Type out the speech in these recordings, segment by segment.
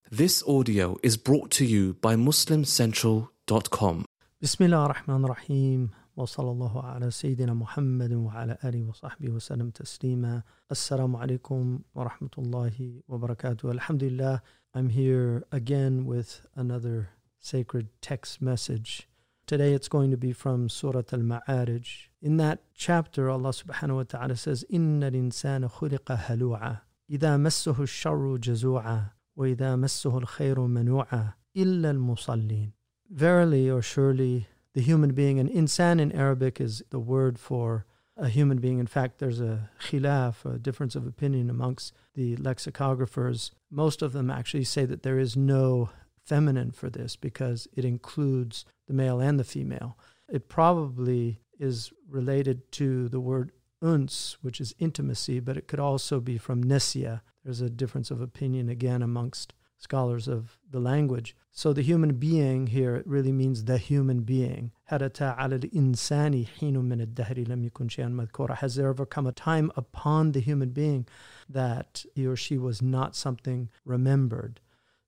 This audio is brought to you by MuslimCentral.com. Bismillah ar-Rahman ar-Rahim. Wa sallallahu ala Sayyidina Muhammad wa ala alihi wa sahbihi wa sallam taslima. Assalamu alaikum wa rahmatullahi wa barakatuh. Alhamdulillah, I'm here again with another sacred text message. Today it's going to be from Surah Al-Ma'arij. In that chapter, Allah subhanahu wa ta'ala says, إِنَّ الْإِنسَانَ خُلِقَ هَلُوعًا إِذَا مَسَّهُ الشَّرُّ جَزُوعًا وَإِذَا مَسَّهُ الْخَيْرُ مَنُوعًا إِلَّا الْمُصَلِّينَ. Verily or surely, the human being, and insan in Arabic is the word for a human being. In fact, there's a khilaf, a difference of opinion amongst the lexicographers. Most of them actually say that there is no feminine for this because it includes the male and the female. It probably is related to the word uns, which is intimacy, but it could also be from nesya. There's a difference of opinion again amongst scholars of the language. So the human being here, it really means the human being. هَلَتَا عَلَى الْإِنسَانِ حِينٌ مِّنَ الدَّهْرِ لَمْ يَكُنْ شَيْئًا مَذْكُورًا. Has there ever come a time upon the human being that he or she was not something remembered?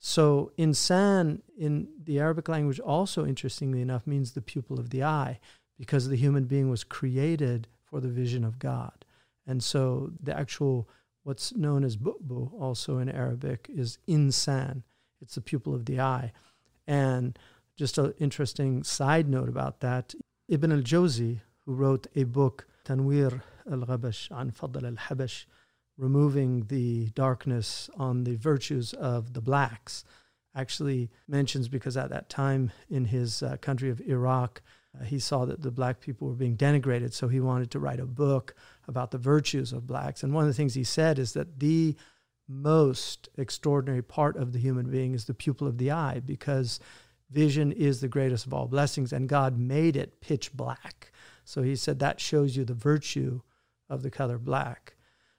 So insan in the Arabic language also, interestingly enough, means the pupil of the eye, because the human being was created for the vision of God. And so the actual, what's known as bu'bu, also in Arabic, is insan. It's the pupil of the eye. And just an interesting side note about that, Ibn al-Jawzi, who wrote a book, Tanwir al-Ghabash an Fadl al-Habash, removing the darkness on the virtues of the blacks, actually mentions, because at that time in his country of Iraq, he saw that the black people were being denigrated, so he wanted to write a book about the virtues of blacks. And one of the things he said is that the most extraordinary part of the human being is the pupil of the eye, because vision is the greatest of all blessings, and God made it pitch black. So he said that shows you the virtue of the color black.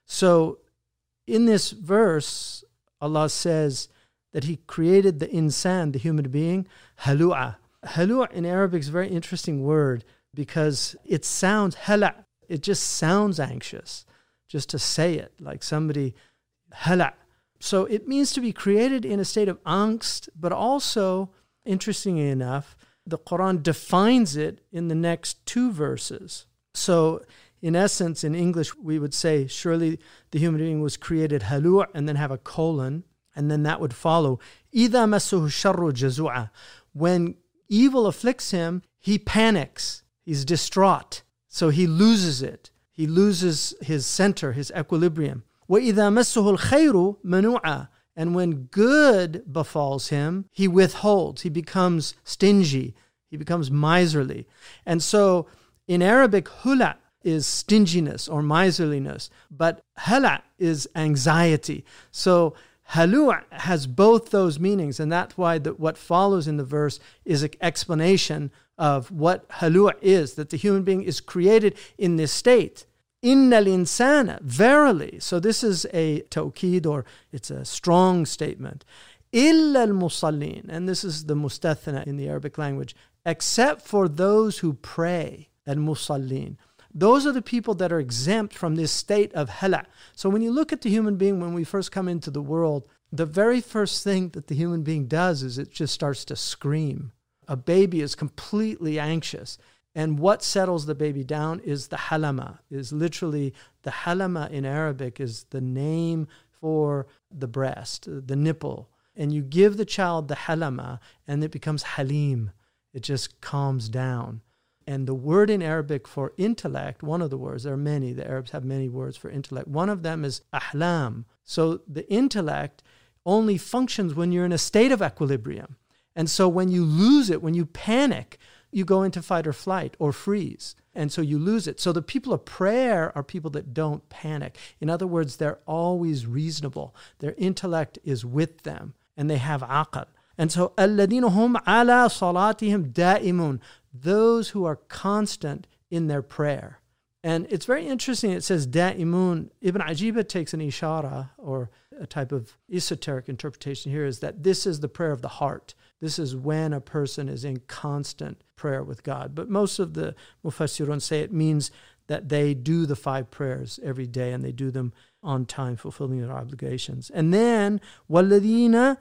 So in this verse, Allah says that He created the insan, the human being, halu'a. Halu' in Arabic is a very interesting word because it sounds, hala', it just sounds anxious, just to say it, like somebody, hala'. So it means to be created in a state of angst, but also, interestingly enough, the Quran defines it in the next two verses. So in essence, in English, we would say, surely the human being was created halu', and then have a colon, and then that would follow, إِذَا مَسُّهُ الشَّرُّ جَزُوعًا. When evil afflicts him, he panics. He's distraught. So he loses it. He loses his center, his equilibrium. وَإِذَا مَسُّهُ الْخَيْرُ مَنُوعًا. And when good befalls him, he withholds. He becomes stingy. He becomes miserly. And so in Arabic, hula is stinginess or miserliness, but hala is anxiety. So halu' has both those meanings, and that's why what follows in the verse is an explanation of what halu' is, that the human being is created in this state. Innal insana, verily. So this is a tawkid, or it's a strong statement. Illa al-musallin, and this is the mustathna in the Arabic language, except for those who pray, al-musallin. Those are the people that are exempt from this state of hala'. So when you look at the human being, when we first come into the world, the very first thing that the human being does is it just starts to scream. A baby is completely anxious. And what settles the baby down is the halama, is literally, the halama in Arabic is the name for the breast, the nipple. And you give the child the halama and it becomes halim. It just calms down. And the word in Arabic for intellect, one of the words, there are many, the Arabs have many words for intellect. One of them is ahlam. So the intellect only functions when you're in a state of equilibrium. And so when you lose it, when you panic, you go into fight or flight or freeze. And so you lose it. So the people of prayer are people that don't panic. In other words, they're always reasonable. Their intellect is with them and they have aql. And so, الَّذِينَ هُمْ عَلَى صَلَاتِهِمْ دَائِمُونَ. Those who are constant in their prayer. And it's very interesting, it says da'imun. Ibn Ajiba takes an ishara, or a type of esoteric interpretation here, is that this is the prayer of the heart. This is when a person is in constant prayer with God. But most of the mufassirun say it means that they do the 5 prayers every day and they do them on time, fulfilling their obligations. And then, وَالَّذِينَ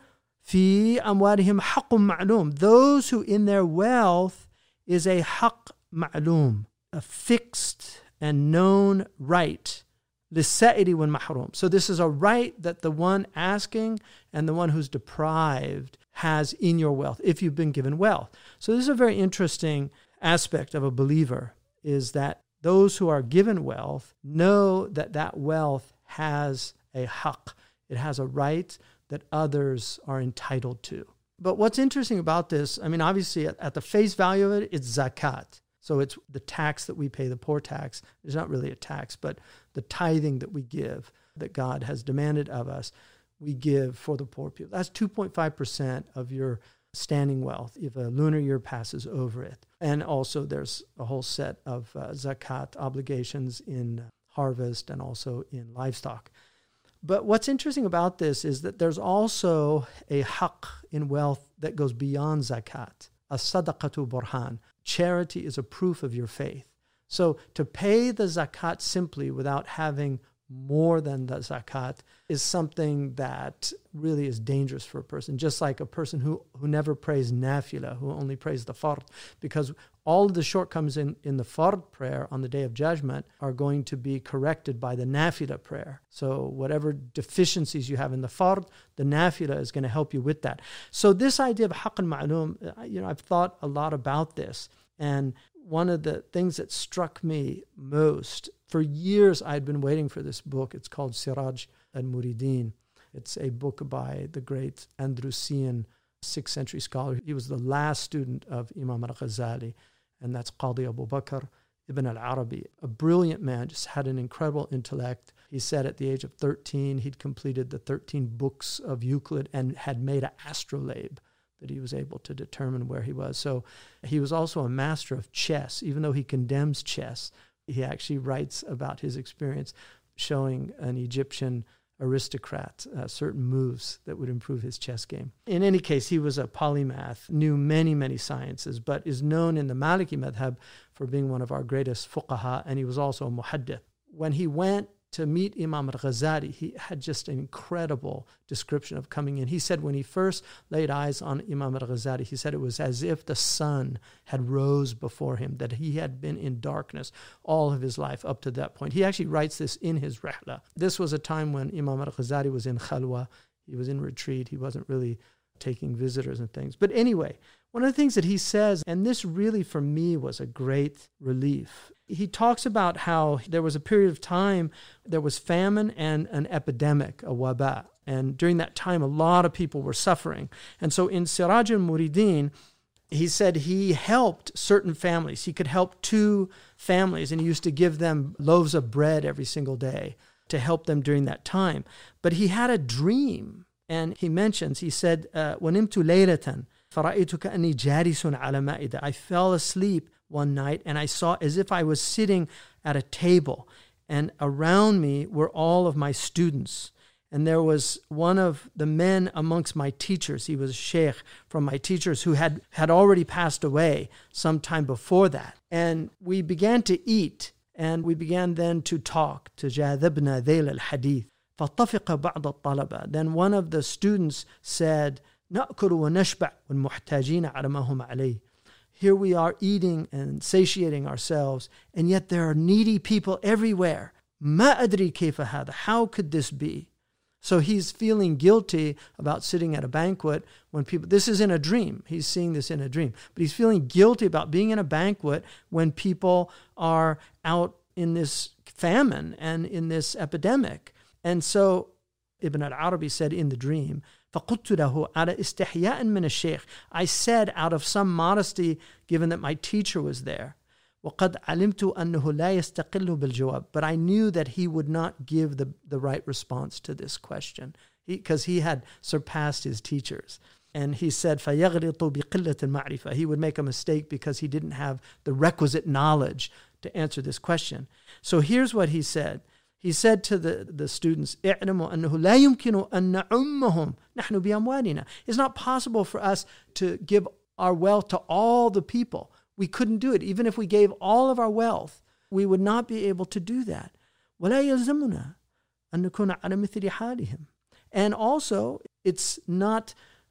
في أموالهم حق معلوم. Those who in their wealth is a حق معلوم, a fixed and known right. للسائل والمحروم. So this is a right that the one asking and the one who's deprived has in your wealth, if you've been given wealth. So this is a very interesting aspect of a believer, is that those who are given wealth know that that wealth has a haqq. It has a right that others are entitled to. But what's interesting about this, I mean, obviously at the face value of it, it's zakat. So it's the tax that we pay, the poor tax. It's not really a tax, but the tithing that we give, that God has demanded of us, we give for the poor people. That's 2.5% of your standing wealth if a lunar year passes over it. And also there's a whole set of zakat obligations in harvest and also in livestock. But what's interesting about this is that there's also a haqq in wealth that goes beyond zakat. As-sadaqatu burhan. Charity is a proof of your faith. So to pay the zakat simply without having more than the zakat is something that really is dangerous for a person. Just like a person who never prays nafila, who only prays the fard, because all of the shortcomings in the fard prayer on the Day of Judgment are going to be corrected by the nafila prayer. So whatever deficiencies you have in the fard, the nafila is going to help you with that. So this idea of haqq al-ma'lum, I've thought a lot about this. And one of the things that struck me most, for years I'd been waiting for this book. It's called Siraj al-Muridin. It's a book by the great Andalusian 6th century scholar. He was the last student of Imam al-Ghazali, and that's Qadi Abu Bakr ibn al-Arabi, a brilliant man, just had an incredible intellect. He said at the age of 13, he'd completed the 13 books of Euclid and had made an astrolabe that he was able to determine where he was. So he was also a master of chess. Even though he condemns chess, he actually writes about his experience showing an Egyptian aristocrat certain moves that would improve his chess game. In any case, he was a polymath, knew many, many sciences, but is known in the Maliki madhab for being one of our greatest fuqaha, and he was also a muhaddith. When he went to meet Imam al-Ghazali, he had just an incredible description of coming in. He said when he first laid eyes on Imam al-Ghazali, he said it was as if the sun had rose before him, that he had been in darkness all of his life up to that point. He actually writes this in his Rihla. This was a time when Imam al-Ghazali was in khalwa. He was in retreat. He wasn't really taking visitors and things. But anyway, one of the things that he says, and this really for me was a great relief, he talks about how there was a period of time, there was famine and an epidemic, a waba. And during that time, a lot of people were suffering. And so in Siraj al-Muridin, he said he helped certain families. He could help 2 families, and he used to give them loaves of bread every single day to help them during that time. But he had a dream, and he mentions, he said, وَنِمْتُ لَيْلَةً فَرَأَيْتُ كَأَنِّي جَالِسٌ عَلَى مَائِدَةٍ. I fell asleep one night, and I saw as if I was sitting at a table, and around me were all of my students. And there was one of the men amongst my teachers. He was a sheikh from my teachers who had already passed away some time before that. And we began to eat, and we began then to talk. تجاذبنا ذيل الحديث فاتفق بعض الطلبة. Then one of the students said, نأكل ونشبع والمحتاجين على ما هم عليه. Here we are eating and satiating ourselves, and yet there are needy people everywhere. ما أدري كيف هذا. How could this be? So he's feeling guilty about sitting at a banquet when people, this is in a dream. He's seeing this in a dream. But he's feeling guilty about being in a banquet when people are out in this famine and in this epidemic. And so Ibn al-Arabi said in the dream, فَقُلْتُ لَهُ عَلَى إِسْتِحْيَاءٍ مِنَ الشَّيْخِ. I said out of some modesty, given that my teacher was there, وَقَدْ عَلِمْتُ أَنَّهُ لَا يَسْتَقِلُّ بِالْجَوَابِ. But I knew that he would not give the right response to this question, because he had surpassed his teachers. And he said, فَيَغْلِطُ بِقِلَّةِ الْمَعْرِفَةِ. He would make a mistake because he didn't have the requisite knowledge to answer this question. So here's what he said. He said to the students, اعلموا أنه لا يمكن أن نعمهم نحن بأموالنا. It's not possible for us to give our wealth to all the people. We couldn't do it. Even if we gave all of our wealth, we would not be able to do that. ولا يلزمنا أن نكون على مثل حالهم. And also, it's not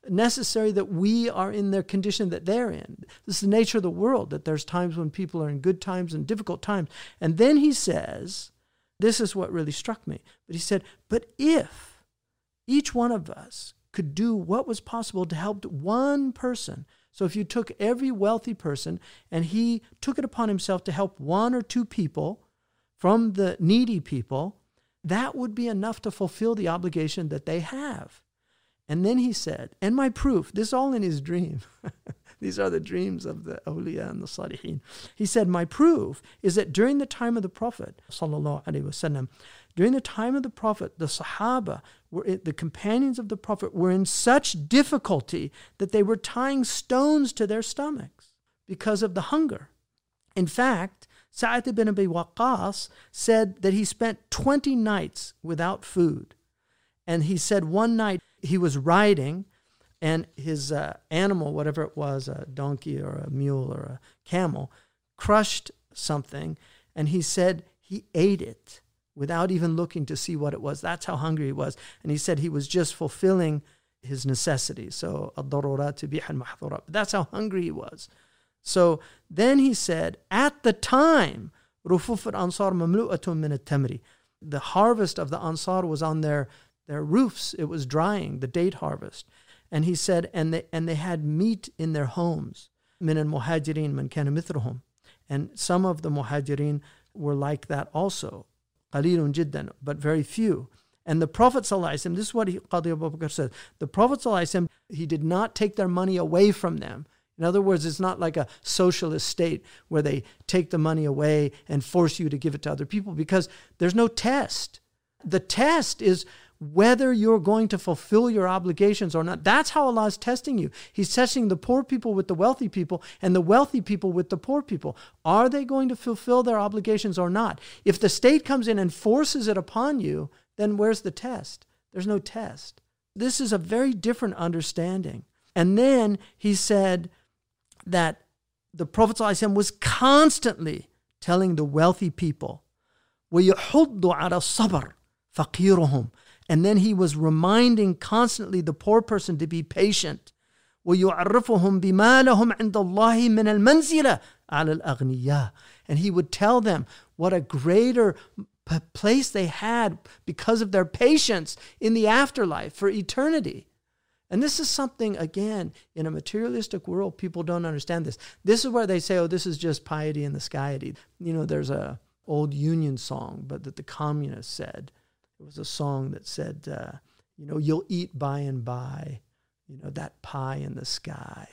necessary that we are in their condition that they're in. This is the nature of the world, that there's times when people are in good times and difficult times. And then he says, this is what really struck me. But he said, but if each one of us could do what was possible to help one person, so if you took every wealthy person and he took it upon himself to help one or two people from the needy people, that would be enough to fulfill the obligation that they have. And then he said, and my proof, this is all in his dream. These are the dreams of the awliya and the salihin. He said, my proof is that during the time of the Prophet, sallallahu alaihi wasallam, during the time of the Prophet, the Sahaba, the companions of the Prophet, were in such difficulty that they were tying stones to their stomachs because of the hunger. In fact, Sa'ad ibn Abi Waqqas said that he spent 20 nights without food. And he said one night he was riding and his animal, whatever it was, a donkey or a mule or a camel, crushed something. And he said he ate it without even looking to see what it was. That's how hungry he was. And he said he was just fulfilling his necessities. So, ad-darurat tubihu al-mahdhurat. That's how hungry he was. So then he said, at the time, rufuf al-ansar mamlu'atun min al-tamri. The harvest of the Ansar was on their roofs. It was drying, the date harvest. And he said, and they had meat in their homes. Min al-muhajirin man kana mithluhum. And some of the muhajirin were like that also. Qalilun jiddan, but very few. And the Prophet ﷺ, this is what Qadi Abu Bakr said, the Prophet ﷺ, he did not take their money away from them. In other words, it's not like a socialist state where they take the money away and force you to give it to other people, because there's no test. The test is whether you're going to fulfill your obligations or not. That's how Allah is testing you. He's testing the poor people with the wealthy people and the wealthy people with the poor people. Are they going to fulfill their obligations or not? If the state comes in and forces it upon you, then where's the test? There's no test. This is a very different understanding. And then he said that the Prophet ﷺ was constantly telling the wealthy people, وَيُحُضُّ عَلَى الصَّبْرِ فَقِيرُهُمْ. And then he was reminding constantly the poor person to be patient. وَيُعَرِّفُهُمْ بِمَا لَهُمْ عِنْدَ اللَّهِ مِنَ الْمَنْزِلَةِ عَلَى الْأَغْنِيَّةِ. And he would tell them what a greater place they had because of their patience in the afterlife for eternity. And this is something, again, in a materialistic world, people don't understand this. This is where they say, oh, this is just piety in the skyety. You know, there's a old Union song, but that the communists said. It was a song that said, you'll eat by and by, that pie in the sky.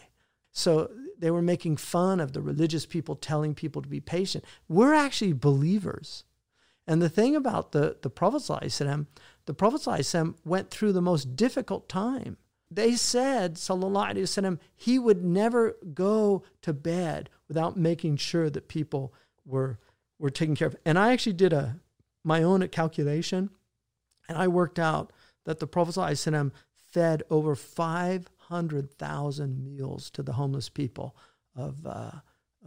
So they were making fun of the religious people telling people to be patient. We're actually believers. And the thing about the Prophet ﷺ, the Prophet ﷺ went through the most difficult time. They said, sallallahu alaihi wasallam, he would never go to bed without making sure that people were taken care of. And I actually did my own calculation, and I worked out that the Prophet ﷺ fed over 500,000 meals to the homeless people of the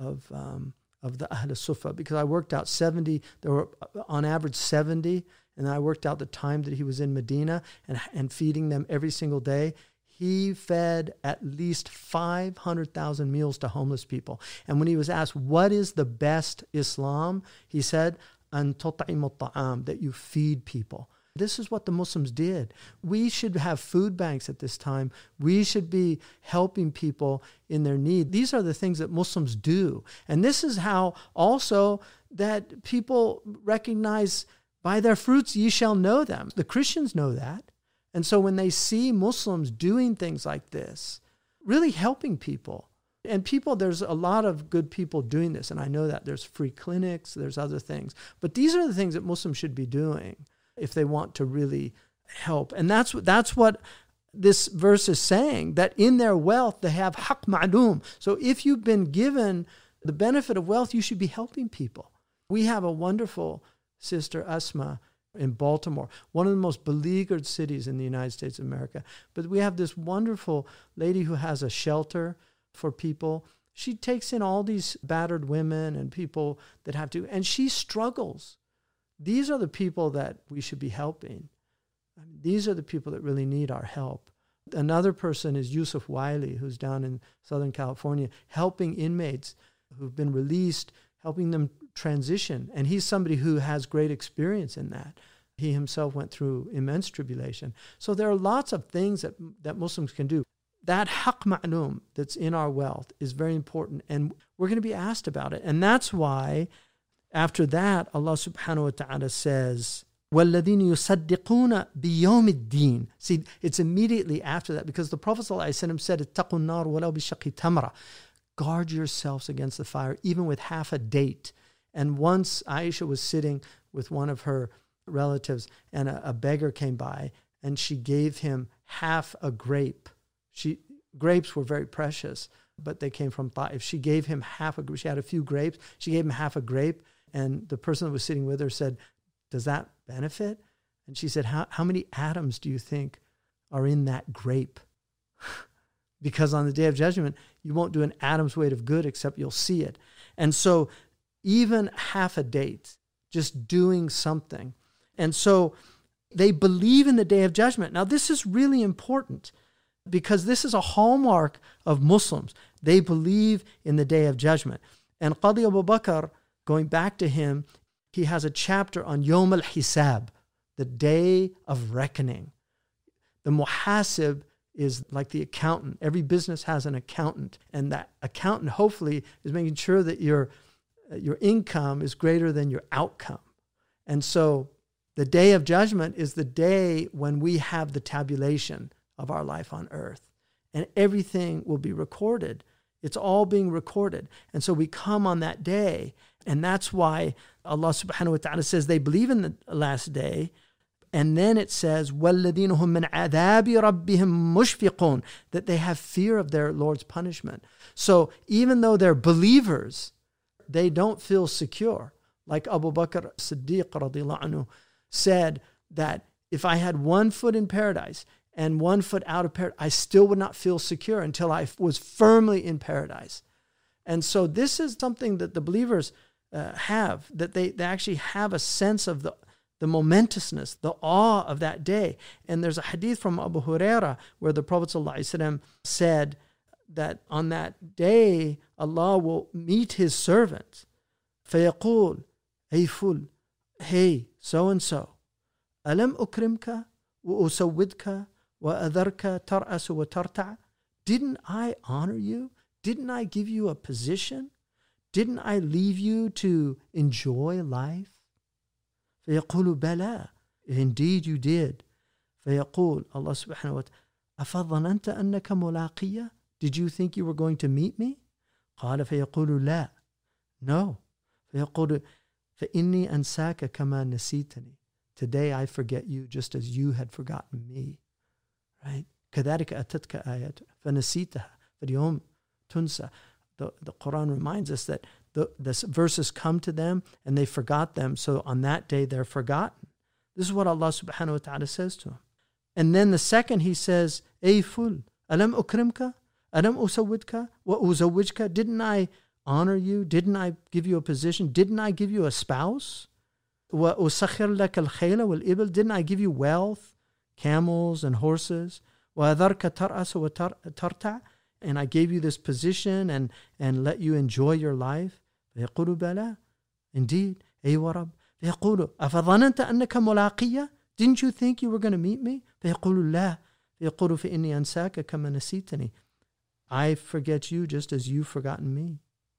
Ahl Sufa, because I worked out 70. There were on average 70, and I worked out the time that he was in Medina and feeding them every single day. He fed at least 500,000 meals to homeless people. And when he was asked, what is the best Islam? He said, أَن تُطْعِمُ الطَّعَامِ, that you feed people. This is what the Muslims did. We should have food banks at this time. We should be helping people in their need. These are the things that Muslims do. And this is how also that people recognize, by their fruits ye shall know them. The Christians know that. And so when they see Muslims doing things like this, really helping people, and there's a lot of good people doing this, and I know that there's free clinics, there's other things, but these are the things that Muslims should be doing if they want to really help. And that's what this verse is saying, that in their wealth they have haqq ma'lum. So if you've been given the benefit of wealth, you should be helping people. We have a wonderful sister, Asma, in Baltimore, one of the most beleaguered cities in the United States of America. But we have this wonderful lady who has a shelter for people. She takes in all these battered women and people that have to, and she struggles. These are the people that we should be helping. I mean, these are the people that really need our help. Another person is Yusuf Wiley, who's down in Southern California, helping inmates who've been released, helping them transition. And he's somebody who has great experience in that. He himself went through immense tribulation. So there are lots of things that Muslims can do. That haqq ma'lum that's in our wealth is very important, and we're going to be asked about it. And that's why after that, Allah subhanahu wa ta'ala says, وَالَّذِينَ يُصَدِّقُونَ بِيَوْمِ الدِّينِ. See, it's immediately after that, because the Prophet ﷺ said, اتَّقُوا النَّارُ وَلَوْ بِشَقِّ تَمْرَةٍ. Guard yourselves against the fire, even with half a date. And once Aisha was sitting with one of her relatives, and a beggar came by, and she gave him half a grape. Grapes were very precious, but they came from Ta'if. She gave him she had a few grapes. She gave him half a grape, and the person that was sitting with her said, does that benefit? And she said, how many atoms do you think are in that grape? Because on the Day of Judgment, you won't do an atom's weight of good except you'll see it. And so even half a date, just doing something. And so they believe in the Day of Judgment. Now, this is really important, because this is a hallmark of Muslims. They believe in the Day of Judgment. And Qadi Abu Bakr, going back to him, he has a chapter on Yawm al-Hisab, the day of reckoning. The muhasib is like the accountant. Every business has an accountant, and that accountant hopefully is making sure that your income is greater than your outcome. And so the Day of Judgment is the day when we have the tabulation of our life on earth, and everything will be recorded. It's all being recorded. And so we come on that day, and that's why Allah subhanahu wa ta'ala says they believe in the last day. And then it says, وَالَّذِينَ هُمْ مِنْ عَذَابِ رَبِّهِمْ مُشْفِقُونَ, that they have fear of their Lord's punishment. So even though they're believers, they don't feel secure. Like Abu Bakr Siddiq radiallahu anhu said that if I had one foot in paradise and one foot out of paradise, I still would not feel secure until I was firmly in paradise. And so this is something that the believers have, that they actually have a sense of the momentousness, the awe of that day. And there's a hadith from Abu Huraira where the Prophet ﷺ said that on that day, Allah will meet his servants. فَيَقُولُ Hey fool, hey so-and-so, أَلَمْ أُكْرِمْكَ وَأُسَوِّدْكَ وَأَذَرْكَ تَرْأَسُ وَتَرْتَعَ. Didn't I honor you? Didn't I give you a position? Didn't I leave you to enjoy life? فيقول بلى, indeed you did. فيقول Allah subhanahu wa ta'ala, أفظننت أنك ملاقية? Did you think you were going to meet me? قال فيقول لا, no. فيقول فإني أنساك كما نسيتني. Today I forget you just as you had forgotten me. Right? كذلك أتتك آيات فنسيتها فاليوم تنسى. The Quran reminds us that the verses come to them and they forgot them, so on that day they're forgotten. This is what Allah subhanahu wa ta'ala says to him. And then the second he says, Ay fool, alam ukrimka, alam usawwidka, wa uzawwijka. Didn't I honor you? Didn't I give you a position? Didn't I give you a spouse? Wa usakhir lak al-khayla wal-ibil. Didn't I give you wealth, camels and horses? Wa adharka tar'as wa tarta'. And I gave you this position and let you enjoy your life. فيقول بلى, indeed, أي ورب. فيقول أفظننت أنك ملاقية? Didn't you think you were going to meet me? فيقول لا. فيقول فإني أنساك كما نسيتني. I forget you just as you've forgotten me.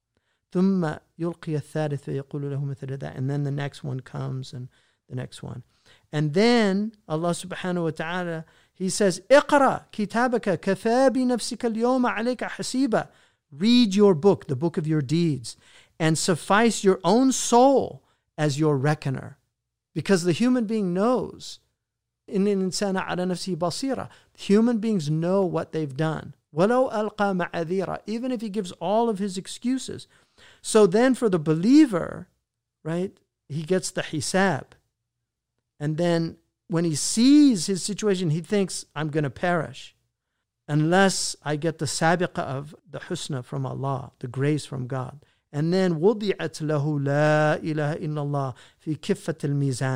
ثم يلقي الثالث فيقول له مثل ذا. And then the next one comes and the next one. And then Allah subhanahu wa ta'ala, He says, اقرأ كتابك كفى بنفسك اليوم عليك حسيبا. Read your book, the book of your deeds, and suffice your own soul as your reckoner. Because the human being knows. إن الإنسان على نفسه بصيرة. Human beings know what they've done. ولو ألقى معاذيره. Even if he gives all of his excuses. So then for the believer, right, he gets the hisab. And then when he sees his situation, he thinks, I'm going to perish unless I get the sabiqah of the husna from Allah, the grace from God. And then وُضِعَتْ لَهُ لَا إِلَهَ إِلَّا اللَّهِ فِي كِفَّةِ الْمِيزَانِ.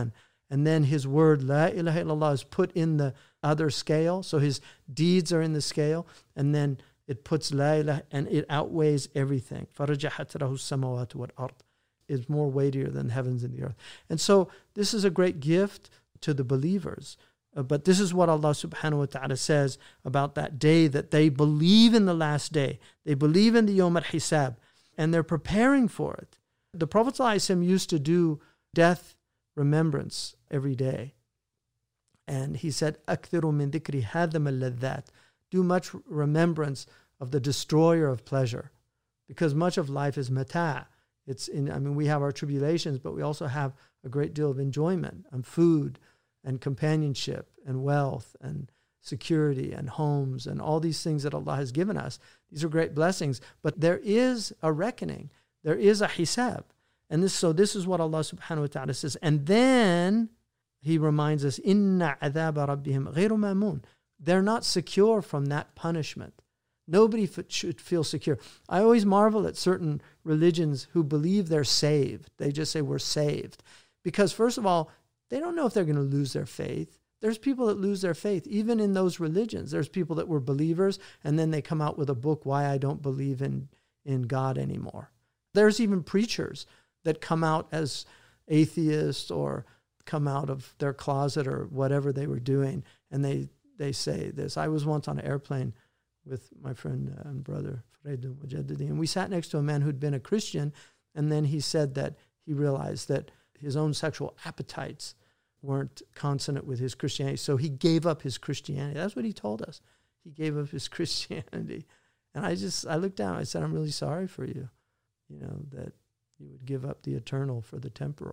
and then his word, La ilaha illallah, is put in the other scale. So his deeds are in the scale, and then it puts La ilaha, and it outweighs everything. فَرَجَحَتْ لَهُ السَّمَوَاتُ وَالْأَرْضِ. Is more weightier than the heavens and the earth. And so this is a great gift to the believers. But this is what Allah subhanahu wa ta'ala says about that day, that they believe in the last day. They believe in the Yawm al-Hisab, and they're preparing for it. The Prophet ﷺ used to do death remembrance every day. And he said, أَكْثِرُ مِن ذِكْرِ هَذَمَ اللَّذَّاتِ. Do much remembrance of the destroyer of pleasure. Because much of life is mata'. We have our tribulations, but we also have a great deal of enjoyment and food and companionship and wealth and security and homes and all these things that Allah has given us. These are great blessings, but there is a reckoning. There is a hisab. And this is what Allah subhanahu wa ta'ala says. And then he reminds us, Inna adhab rabbihim ghayru mamun. They're not secure from that punishment. Nobody should feel secure. I always marvel at certain religions who believe they're saved. They just say we're saved. Because first of all, they don't know if they're going to lose their faith. There's people that lose their faith, even in those religions. There's people that were believers, and then they come out with a book, Why I Don't Believe in God Anymore. There's even preachers that come out as atheists or come out of their closet or whatever they were doing, and they say this. I was once on an airplane with my friend and brother, Fred Mujaddidi, and we sat next to a man who'd been a Christian, and then he said that he realized that his own sexual appetites weren't consonant with his Christianity, so he gave up his Christianity. That's what he told us. He gave up his Christianity. And I looked down, I said, I'm really sorry for you, that you would give up the eternal for the temporal.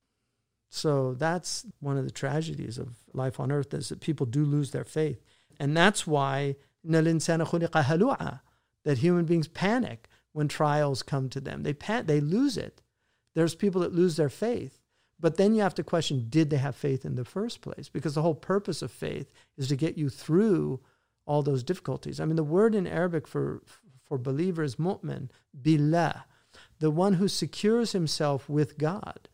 So that's one of the tragedies of life on earth, is that people do lose their faith. And that's why that human beings panic when trials come to them. They lose it. There's people that lose their faith. But then you have to question, did they have faith in the first place? Because the whole purpose of faith is to get you through all those difficulties. The word in Arabic for believer is mu'min, billah, the one who secures himself with God.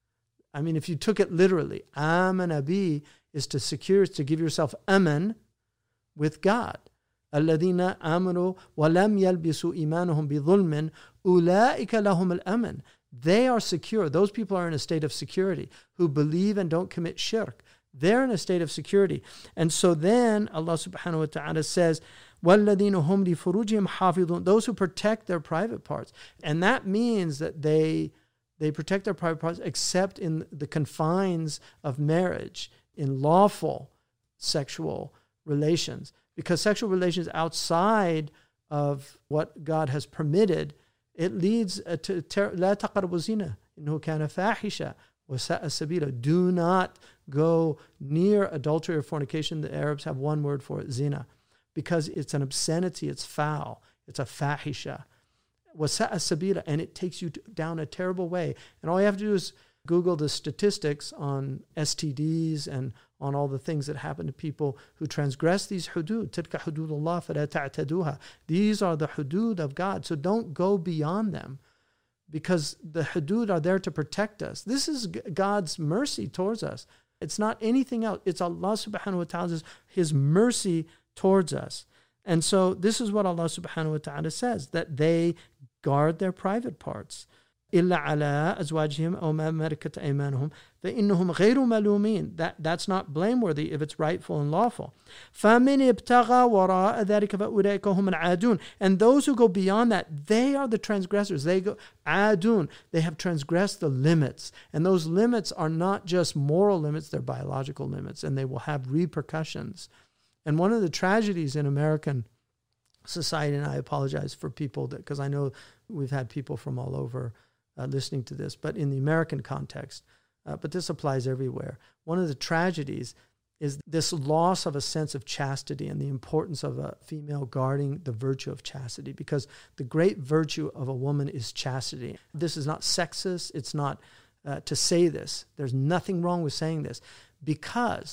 If you took it literally, amana bi is to give yourself aman with God. الَّذِينَ آمَنُوا وَلَمْ يَلْبِسُوا إِيمَانُهُمْ بِظُلْمٍ أُولَٰئِكَ لَهُمُ الْأَمَنُ. They are secure. Those people are in a state of security who believe and don't commit shirk. They're in a state of security. And so then Allah subhanahu wa ta'ala says, وَالَّذِينَ هُمْ لِفُرُوجِهِمْ حَافِظُونَ. Those who protect their private parts. And that means that they protect their private parts except in the confines of marriage, in lawful sexual relations. Because sexual relations outside of what God has permitted, it leads to لا تقربوا الزنا إنه كان فاحشة وساء سبيلا. Do not go near adultery or fornication. The Arabs have one word for it, zina, because it's an obscenity, it's foul, it's a fahisha. وساء سبيلا, and it takes you down a terrible way. And all you have to do is Google the statistics on STDs and on all the things that happen to people who transgress these hudud. تِلْكَ حُدُودُ اللَّهِ فَلَا تَعْتَدُوهَا. These are the hudud of God. So don't go beyond them, because the hudud are there to protect us. This is God's mercy towards us. It's not anything else. It's Allah subhanahu wa ta'ala, His mercy towards us. And so this is what Allah subhanahu wa ta'ala says, that they guard their private parts. إِلَّا عَلَىٰ أَزْوَاجِهِمْ أَوْ مَا مَلَكَتْ أَيْمَانُهُمْ فَإِنَّهُمْ غَيْرُ مَلُومِينَ. That's not blameworthy if it's rightful and lawful. فَمِنِ ابْتَغَى وَرَاءَ ذَلِكَ فَأُولَٰئِكَ هُمُ الْعَادُونَ. And those who go beyond that, they are the transgressors. They go عَادُون. They have transgressed the limits. And those limits are not just moral limits, they're biological limits, and they will have repercussions. And one of the tragedies in American society, and I apologize for people, because I know we've had people from all over listening to this, but in the American context, but this applies everywhere. One of the tragedies is this loss of a sense of chastity and the importance of a female guarding the virtue of chastity, because the great virtue of a woman is chastity. This is not sexist. It's not to say this. There's nothing wrong with saying this, because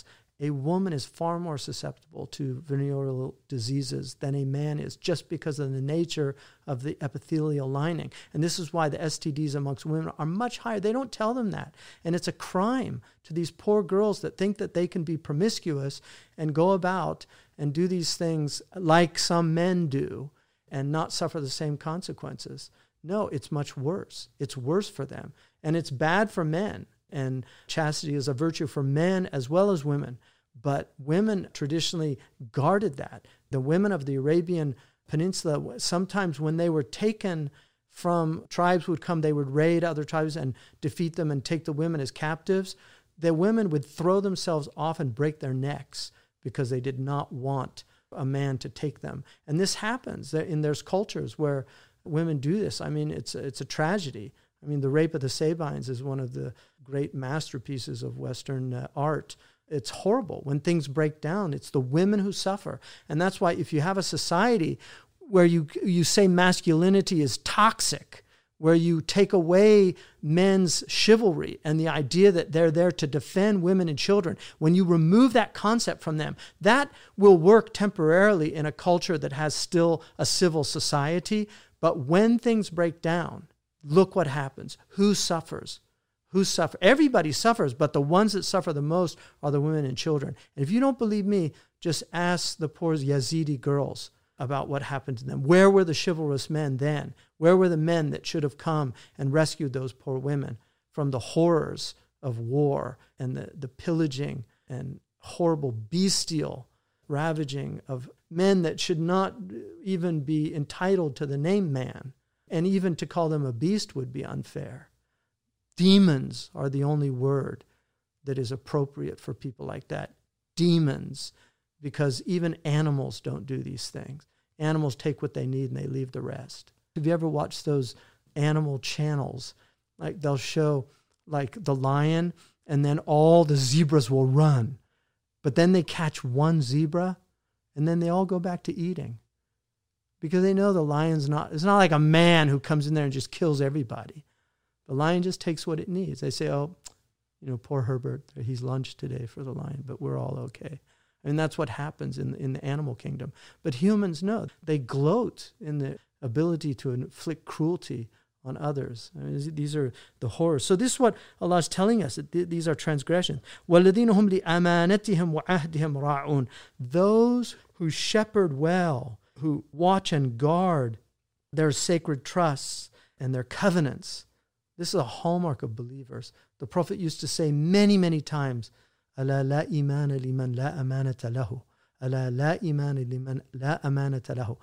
A woman is far more susceptible to venereal diseases than a man is, just because of the nature of the epithelial lining. And this is why the STDs amongst women are much higher. They don't tell them that. And it's a crime to these poor girls that think that they can be promiscuous and go about and do these things like some men do and not suffer the same consequences. No, it's much worse. It's worse for them. And it's bad for men. And chastity is a virtue for men as well as women. But women traditionally guarded that. The women of the Arabian Peninsula, sometimes when they were taken from tribes would come, they would raid other tribes and defeat them and take the women as captives. The women would throw themselves off and break their necks because they did not want a man to take them. And this happens. There's cultures where women do this. I mean, it's a tragedy. I mean, the rape of the Sabines is one of the great masterpieces of Western art. It's horrible. When things break down, it's the women who suffer. And that's why if you have a society where you say masculinity is toxic, where you take away men's chivalry and the idea that they're there to defend women and children, when you remove that concept from them, that will work temporarily in a culture that has still a civil society. But when things break down, look what happens. Who suffers? Who suffer? Everybody suffers, but the ones that suffer the most are the women and children. And if you don't believe me, just ask the poor Yazidi girls about what happened to them. Where were the chivalrous men then? Where were the men that should have come and rescued those poor women from the horrors of war and the pillaging and horrible bestial ravaging of men that should not even be entitled to the name man? And even to call them a beast would be unfair. Demons are the only word that is appropriate for people like that. Demons, because even animals don't do these things. Animals take what they need and they leave the rest. Have you ever watched those animal channels? Like they'll show like the lion and then all the zebras will run. But then they catch one zebra and then they all go back to eating. Because they know the lion's it's not like a man who comes in there and just kills everybody. The lion just takes what it needs. They say, oh, poor Herbert, he's lunched today for the lion, but we're all okay. And that's what happens in the animal kingdom. But humans know. They gloat in the ability to inflict cruelty on others. I mean, these are the horrors. So this is what Allah is telling us, that these are transgressions. وَالَّذِينَ هُمْ لِأَمَانَتِهِمْ وَعَهْدِهِمْ رَاعُونَ. Those who shepherd well, who watch and guard their sacred trusts and their covenants. This is a hallmark of believers. The Prophet used to say many, many times, أَلَا لَا إِيمَانَ لِمَنْ لَا أَمَانَةَ لَهُ. أَلَا لَا إِيمَانَ لِمَنْ لَا أَمَانَةَ لَهُ.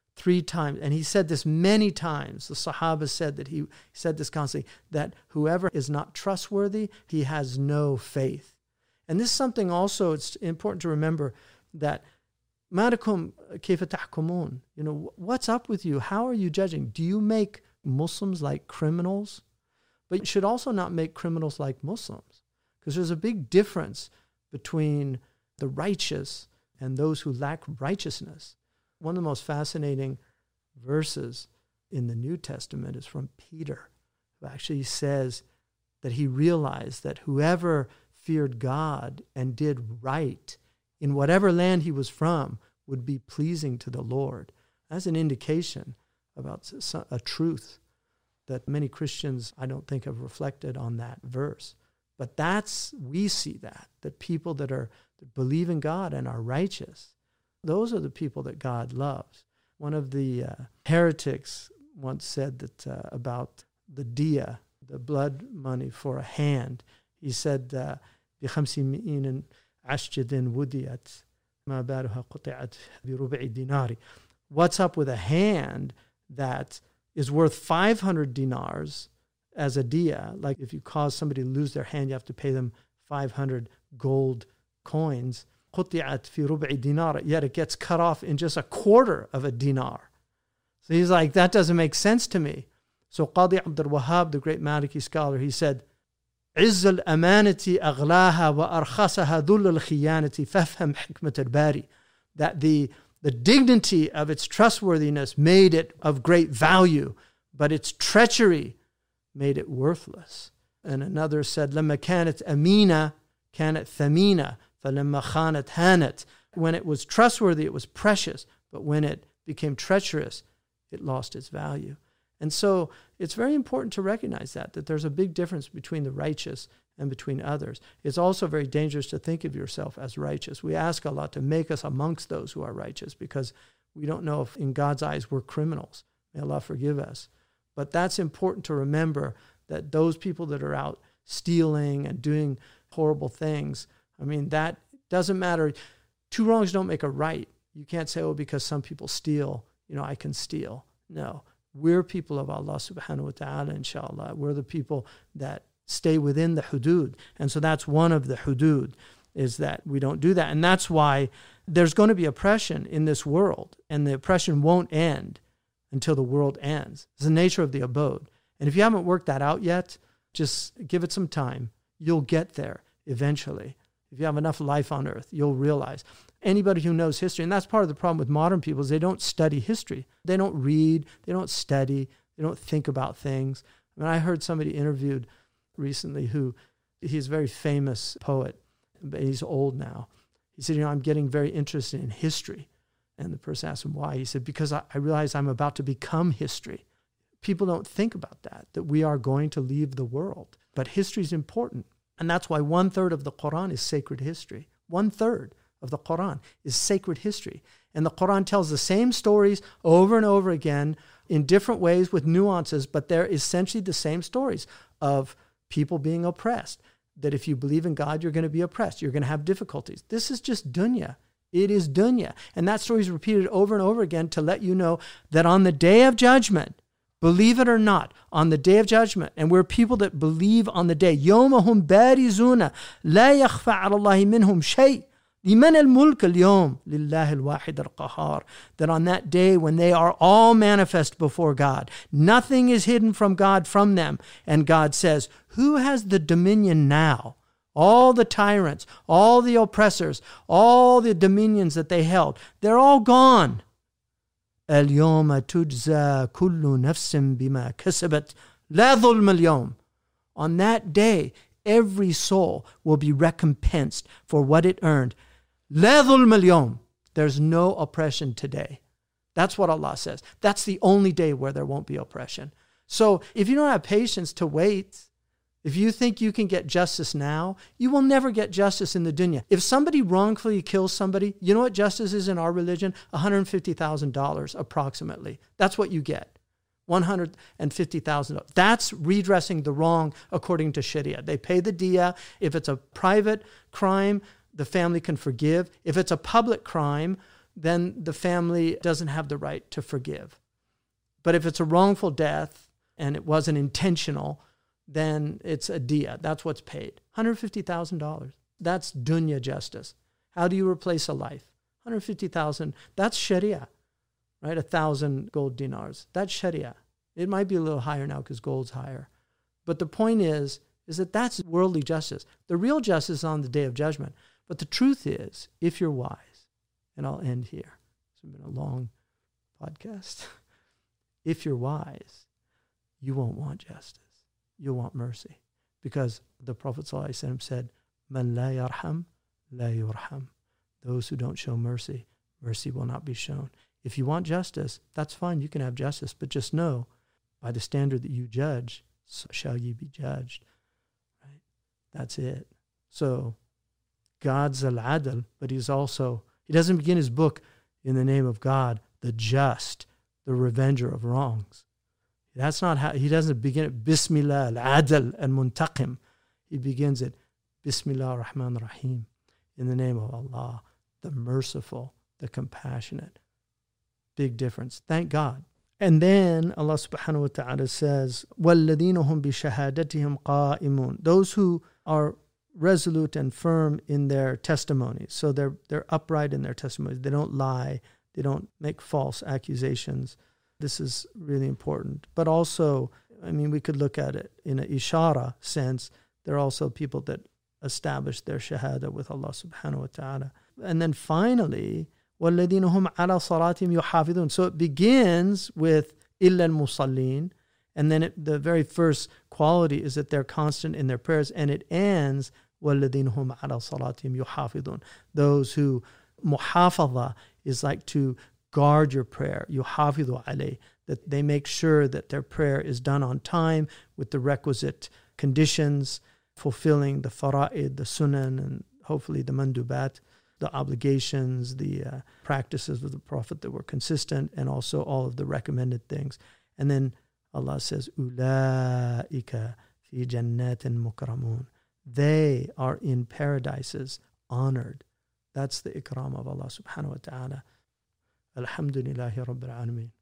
3 times. And he said this many times. The Sahaba said that he said this constantly, that whoever is not trustworthy, he has no faith. And this is something also, it's important to remember that مَالَكُمْ كَيْفَ تَحْكُمُونَ. What's up with you? How are you judging? Do you make Muslims like criminals? But you should also not make criminals like Muslims, because there's a big difference between the righteous and those who lack righteousness. One of the most fascinating verses in the New Testament is from Peter, who actually says that he realized that whoever feared God and did right in whatever land he was from would be pleasing to the Lord. That's an indication about a truth that many Christians, I don't think, have reflected on that verse. But we see that people that believe in God and are righteous, those are the people that God loves. One of the heretics once said that about the diya, the blood money for a hand. He said, بِخَمْسِ عَشْجَدٍ وُدِيَتْ مَا بَالُهَا قُطِعَتْ بِرُبْعِ دِينَارِ. What's up with a hand that is worth 500 dinars as a diya? Like if you cause somebody to lose their hand, you have to pay them 500 gold coins. قُطِعَتْ فِي رُبْعِ دِينَارِ. Yet it gets cut off in just a quarter of a dinar. So he's like, that doesn't make sense to me. So Qadi Abdul Wahhab, the great Maliki scholar, he said, عِزَّ الْأَمَانَةِ أَغْلَاهَا وَأَرْخَصَهَا ذُلُّ الْخِيَانَةِ فَافْهَمْ حِكْمَةَ الْبَارِ. That the dignity of its trustworthiness made it of great value, but its treachery made it worthless. And another said, لَمَّا كَانَتْ أَمِينَةً كَانَتْ ثَمِينَةً فَلَمَّا خَانَتْ هَانَتْ. When it was trustworthy, it was precious. But when it became treacherous, it lost its value. And so it's very important to recognize that there's a big difference between the righteous and between others. It's also very dangerous to think of yourself as righteous. We ask Allah to make us amongst those who are righteous because we don't know if in God's eyes we're criminals. May Allah forgive us. But that's important to remember, that those people that are out stealing and doing horrible things, I mean, that doesn't matter. Two wrongs don't make a right. You can't say, oh, because some people steal, I can steal. No. We're people of Allah subhanahu wa ta'ala, inshallah. We're the people that stay within the hudud. And so that's one of the hudud, is that we don't do that. And that's why there's going to be oppression in this world, and the oppression won't end until the world ends. It's the nature of the abode. And if you haven't worked that out yet, just give it some time. You'll get there eventually. If you have enough life on earth, you'll realize. Anybody who knows history, and that's part of the problem with modern people, is they don't study history. They don't read, they don't study, they don't think about things. I mean, I heard somebody interviewed recently he's a very famous poet, but he's old now. He said, I'm getting very interested in history. And the person asked him why. He said, because I realize I'm about to become history. People don't think about that we are going to leave the world. But history is important. And that's why 1/3 of the Quran is sacred history. 1/3 of the Quran is sacred history. And the Quran tells the same stories over and over again in different ways with nuances, but they're essentially the same stories of people being oppressed. That if you believe in God, you're going to be oppressed. You're going to have difficulties. This is just dunya. It is dunya. And that story is repeated over and over again to let you know that on the day of judgment, believe it or not, on the day of judgment, and we're people that believe on the day, يَوْمَهُمْ بَارِزُونَ لَا يَخْفَى عَلَى اللَّهِ مِنْهُمْ شَيْءٍ لِمَنِ الْمُلْكَ الْيَوْمِ لِلَّهِ الْوَاحِدِ الْقَهَارِ. That on that day when they are all manifest before God, nothing is hidden from God from them. And God says, who has the dominion now? All the tyrants, all the oppressors, all the dominions that they held, they're all gone. اليوم تجزى كل نفس بما كسبت لا ظلم اليوم. On that day, every soul will be recompensed for what it earned. لا ظلم اليوم. There's no oppression today. That's what Allah says. That's the only day where there won't be oppression. So if you don't have patience to wait, if you think you can get justice now, you will never get justice in the dunya. If somebody wrongfully kills somebody, you know what justice is in our religion? $150,000 approximately. That's what you get. $150,000. That's redressing the wrong according to Sharia. They pay the diya. If it's a private crime, the family can forgive. If it's a public crime, then the family doesn't have the right to forgive. But if it's a wrongful death and it wasn't intentional, then it's a diya. That's what's paid. $150,000. That's dunya justice. How do you replace a life? $150,000. That's Sharia, right? 1,000 gold dinars. That's Sharia. It might be a little higher now because gold's higher. But the point is that that's worldly justice. The real justice is on the day of judgment. But the truth is, if you're wise, and I'll end here. It's been a long podcast. If you're wise, you won't want justice. You'll want mercy. Because the Prophet ﷺ said, Man la yarham, la yurham. Those who don't show mercy, mercy will not be shown. If you want justice, that's fine. You can have justice. But just know, by the standard that you judge, so shall ye be judged. Right? That's it. So, God's al-adl, but he doesn't begin his book in the name of God, the just, the revenger of wrongs. That's not how, he doesn't begin it, Bismillah, al-adl, al-muntaqim. He begins it, Bismillah ar-Rahman ar-Rahim, in the name of Allah, the merciful, the compassionate. Big difference. Thank God. And then Allah subhanahu wa ta'ala says, وَالَّذِينَ هُمْ بِشَهَادَتِهِمْ قَائِمُونَ. Those who are resolute and firm in their testimonies. So they're upright in their testimonies. They don't lie. They don't make false accusations. This is really important. But also, we could look at it in an ishara sense. There are also people that establish their shahada with Allah subhanahu wa ta'ala. And then finally, وَالَّذِينَ هُمْ عَلَى صَلَاتِهِمْ يُحَافِظُونَ. So it begins with إِلَّا الْمُصَلِّينَ. And then the very first quality is that they're constant in their prayers. And it ends وَالَّذِينَ هُمْ عَلَى صَلَاتِهِمْ يُحَافِظُونَ. Those who, muhafadha is like to guard your prayer, yuhafidu alayh, that they make sure that their prayer is done on time with the requisite conditions, fulfilling the fara'id, the sunan, and hopefully the mandubat, the obligations, the practices of the Prophet that were consistent, and also all of the recommended things. And then Allah says, أُولَٰئِكَ فِي جَنَّاتٍ مُكْرَمُونَ. They are in paradises, honored. That's the ikram of Allah subhanahu wa ta'ala. Alhamdulillahi Rabbil Alameen.